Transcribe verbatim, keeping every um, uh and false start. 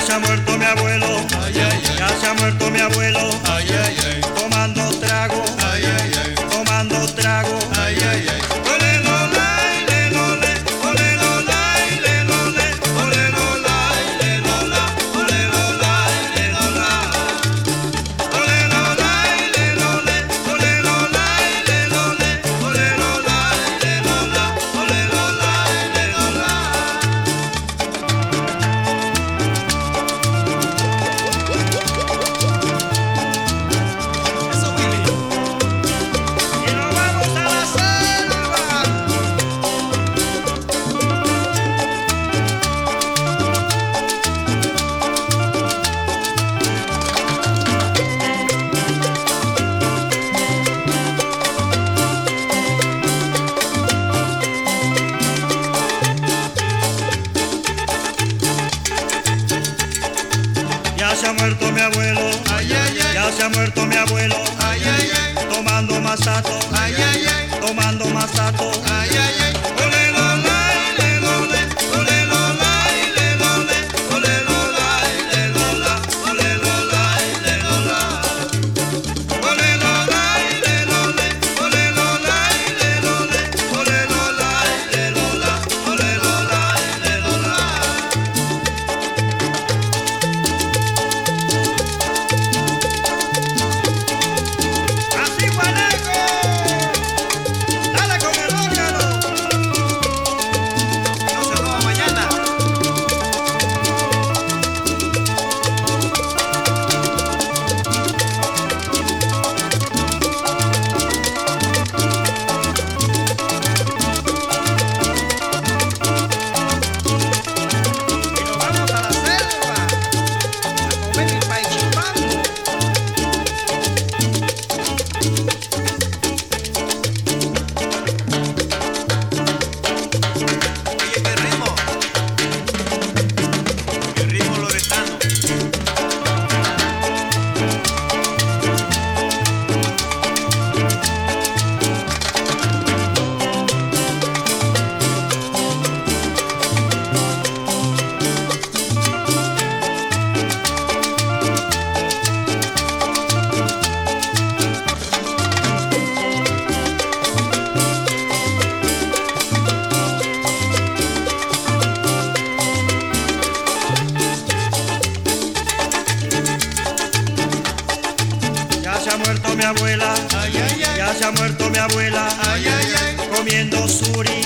se ha muerto mi abuelo, ay, ay, ay, ya se ha muerto mi abuelo, ay, ay, ay, tomando trago, ay, ay, ay, tomando trago. ay, ay, ay. Ole lo lai, le lo le, ole lo lai, le lo le, ole lo lai, le lo la, ole lo lai, le lo la. Ole lo lai, le lo le, ole lo lai, le lo le, ole lo lai, le lo la, ole lo lai, le lo la. Eso, Willy. Y nos vamos a la selva. Ya se ha muerto mi abuelo, Ay, ay, ay, ya se ha muerto mi abuelo, ay, ay, ay, tomando masato, ay, ay, ay, tomando masato. ay, ay, ay. Ole lo lai, le lo le, ole lo lai, le lo le, ole lo lai, le lo la, ole lo lai, le lo la. Ole lo lai, le lo le, ole lo lai, le lo le, ole lo lai, le lo la, ole lo lai, le lo la. Así guaneco, dale con el órgano. No se roba mañana. Y nos vamos a la selva a comer mi paichipambo. Oye, qué ritmo. Qué ritmo loretano. Ya se ha muerto mi abuela, Ay, ay, ay, ya se ha muerto mi abuela, ay, ay, ay, comiendo suri,